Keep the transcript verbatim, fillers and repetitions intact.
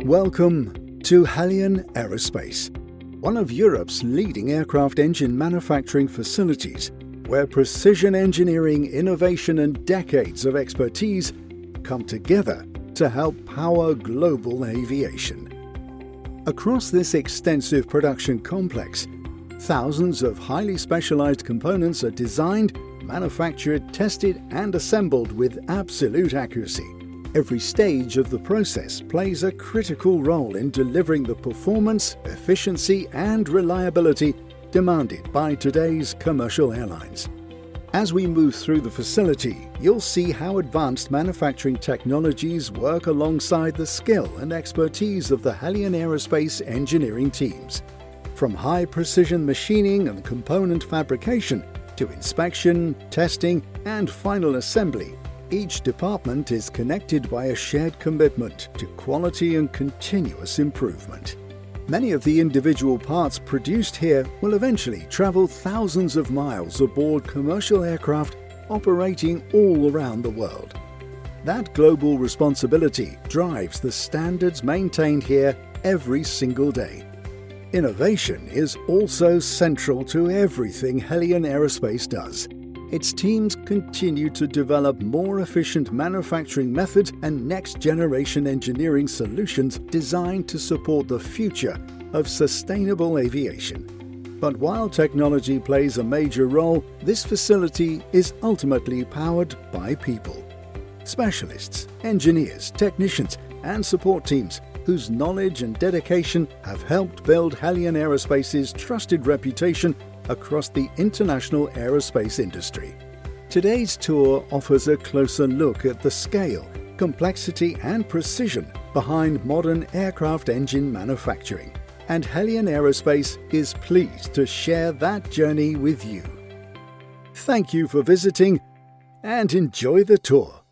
Welcome to Halion Aerospace, one of Europe's leading aircraft engine manufacturing facilities, where precision engineering, innovation and decades of expertise come together to help power global aviation. Across this extensive production complex, thousands of highly specialized components are designed, manufactured, tested and assembled with absolute accuracy. Every stage of the process plays a critical role in delivering the performance, efficiency and reliability demanded by today's commercial airlines. As we move through the facility, you'll see how advanced manufacturing technologies work alongside the skill and expertise of the Halion Aerospace engineering teams. From high-precision machining and component fabrication to inspection, testing and final assembly, each department is connected by a shared commitment to quality and continuous improvement. Many of the individual parts produced here will eventually travel thousands of miles aboard commercial aircraft operating all around the world. That global responsibility drives the standards maintained here every single day. Innovation is also central to everything Halion Aerospace does. Its teams continue to develop more efficient manufacturing methods and next-generation engineering solutions designed to support the future of sustainable aviation. But while technology plays a major role, this facility is ultimately powered by people. Specialists, engineers, technicians, and support teams whose knowledge and dedication have helped build Halion Aerospace's trusted reputation across the international aerospace industry. Today's tour offers a closer look at the scale, complexity and precision behind modern aircraft engine manufacturing, and Halion Aerospace is pleased to share that journey with you. Thank you for visiting and enjoy the tour.